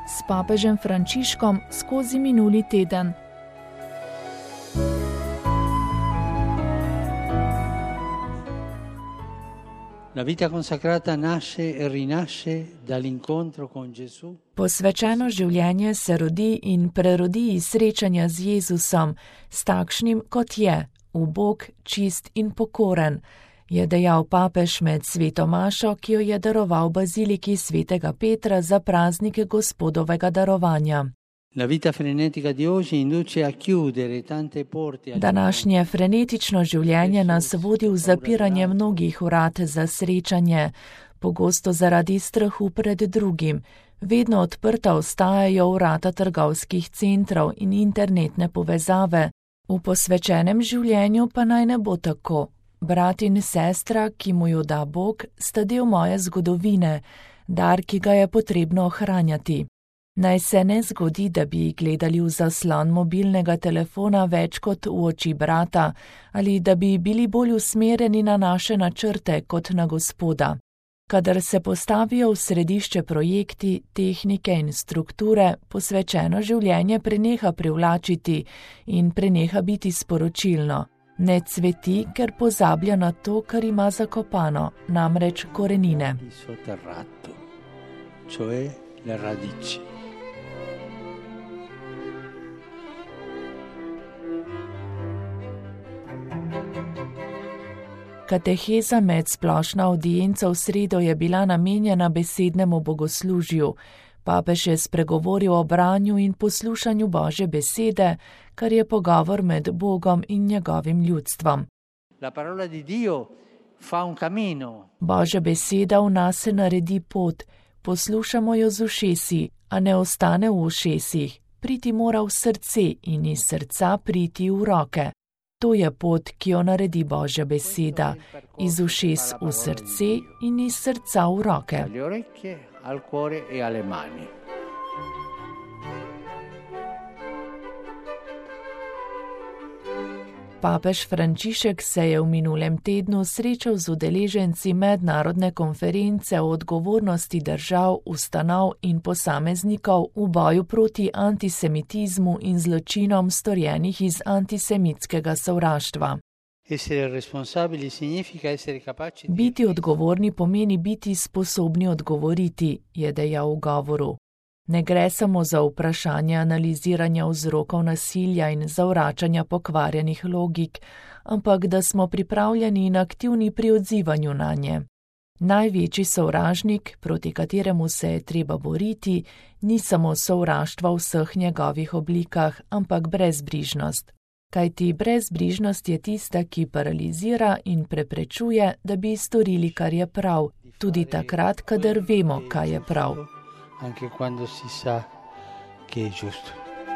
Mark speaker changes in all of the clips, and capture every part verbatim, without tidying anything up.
Speaker 1: s papežem Frančiškom skozi minuli teden.
Speaker 2: La vita consacrata nasce e rinasce dall'incontro con Gesù.
Speaker 1: Posvečeno življenje se rodi in prerodi iz srečanja z Jezusom, s takšnim, kot je, ubog, čist in pokoren, je dejal papež med sveto mašo, ki jo je daroval baziliki svetega Petra za praznike Gospodovega darovanja.
Speaker 2: La vita frenetica di oggi induce a chiudere tante porte.
Speaker 1: Današnje frenetično življenje nas vodi v zapiranje mnogih vrat za srečanje, pogosto zaradi strahu pred drugim. Vedno odprta ostajajo vrata trgovskih centrov in internetne povezave. V posvečenem življenju pa naj ne bo tako. Brat in sestra, ki mu jo da Bog, sta del moje zgodovine, dar, ki ga je potrebno ohranjati. Naj se ne zgodi, da bi gledali v zaslon mobilnega telefona več kot v oči brata ali da bi bili bolj usmerjeni na naše načrte kot na Gospoda. Kadar se postavijo v središče projekti, tehnike in strukture, posvečeno življenje preneha privlačiti in preneha biti sporočilno. Ne cveti, ker pozablja na to, kar ima zakopano, namreč korenine.
Speaker 2: Cioè le radici.
Speaker 1: Kateheza med splošno avdienco v sredo je bila namenjena besednemu bogoslužju. Papež je spregovoril o branju in poslušanju Božje besede, kar je pogovor med Bogom in njegovim ljudstvom.
Speaker 2: La parola di Dio fa un cammino.
Speaker 1: Božja beseda v nas se naredi pot, poslušamo jo z ušesi, a ne ostane v ušesih. Priti mora v srce in iz srca priti v roke. To je pot, ki jo naredi Božja beseda, iz ušes v srce in iz srca v roke. Papež Frančišek se je v minulem tednu srečal z udeleženci mednarodne konference o odgovornosti držav, ustanov in posameznikov v boju proti antisemitizmu in zločinom storjenih iz antisemitskega sovraštva. Biti odgovorni pomeni biti sposobni odgovoriti, je dejal v govoru. Ne gre samo za vprašanje analiziranja vzrokov nasilja in zavračanja pokvarjenih logik, ampak da smo pripravljeni in aktivni pri odzivanju na nje. Največji sovražnik, proti kateremu se je treba boriti, ni samo sovraštvo v vseh njegovih oblikah, ampak brezbrižnost. Kajti brezbrižnost je tista, ki paralizira in preprečuje, da bi storili, kar je prav, tudi takrat, kadar vemo, kaj je prav.
Speaker 2: Anche quando si sa che è giusto.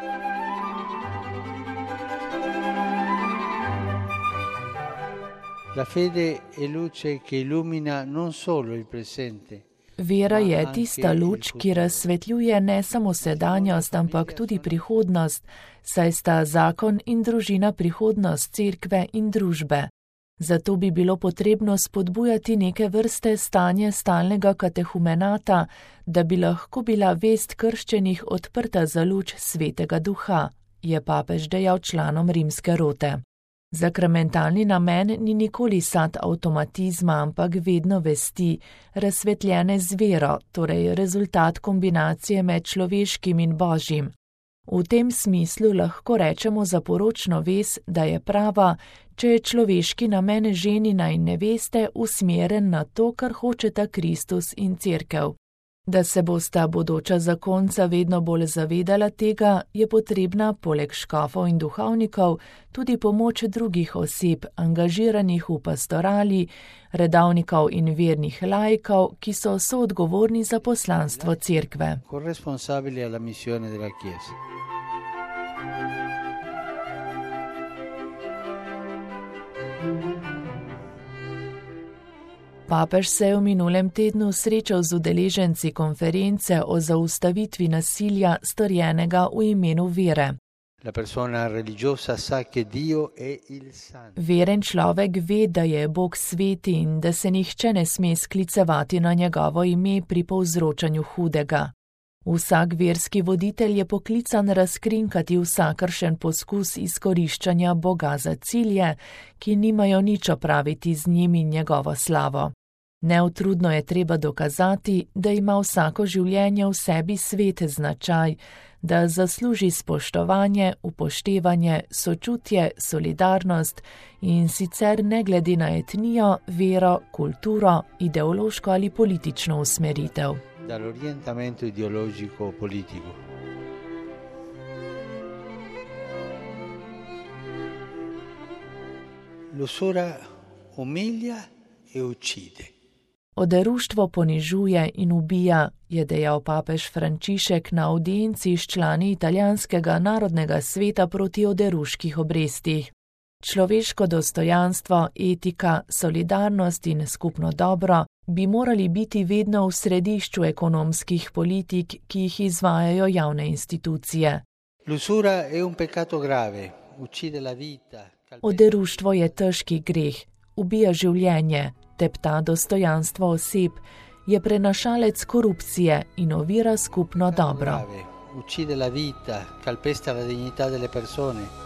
Speaker 2: La fede è luce che illumina non solo il presente.
Speaker 1: Vera je tista luč, ki razsvetljuje ne samo sedanjost, ampak tudi prihodnost, saj sta zakon in družina prihodnost cerkve in družbe. Zato bi bilo potrebno spodbujati neke vrste stanje stalnega katehumenata, da bi lahko bila vest krščenih odprta za luč svetega duha, je papež dejal članom rimske rote. Sakramentalni namen ni nikoli sad avtomatizma, ampak vedno vesti, razsvetljene z vero, torej rezultat kombinacije med človeškim in božjim. V tem smislu lahko rečemo za poročno vez, da je prava, če je človeški namen ženina in neveste usmeren na to, kar hočeta Kristus in cerkev. Da se bosta bodoča zakonca vedno bolj zavedala tega, je potrebna, poleg škofov in duhovnikov, tudi pomoč drugih oseb, angažiranih v pastorali, redavnikov in vernih laikov, ki so soodgovorni za poslanstvo cerkve.
Speaker 2: Corresponsabili alla missione della Chiesa.
Speaker 1: Papež se je v minulem tednu srečal z udeleženci konference o zaustavitvi nasilja storjenega v imenu vere.
Speaker 2: La persona religiosa sa che Dio è il santo.
Speaker 1: Veren človek ve, da je Bog sveti in da se nihče ne sme sklicevati na njegovo ime pri povzročanju hudega. Vsak verski voditelj je poklican razkrinkati vsakršen poskus izkoriščanja Boga za cilje, ki nimajo nič opraviti z njim in njegovo slavo. Neutrudno je treba dokazati, da ima vsako življenje v sebi svete značaj, da zasluži spoštovanje, upoštevanje, sočutje, solidarnost in sicer ne glede na etnijo, vero, kulturo, ideološko ali politično usmeritev.
Speaker 2: Dall'orientamento ideologico politico. L'usura umilia e uccide.
Speaker 1: Oderuštvo ponižuje in ubija, je dejal papež Frančišek na avdienci s člani italijanskega narodnega sveta proti oderuških obrestih. Človeško dostojanstvo, etika, solidarnost in skupno dobro bi morali biti vedno v središču ekonomskih politik, ki jih izvajajo javne institucije.
Speaker 2: L'usura è un peccato grave, uccide la vita.
Speaker 1: Oderuštvo je težki greh, ubija življenje, tepta dostojanstvo oseb, je prenašalec korupcije in ovira skupno dobro.
Speaker 2: Uccide la vita, calpesta la dignità delle persone.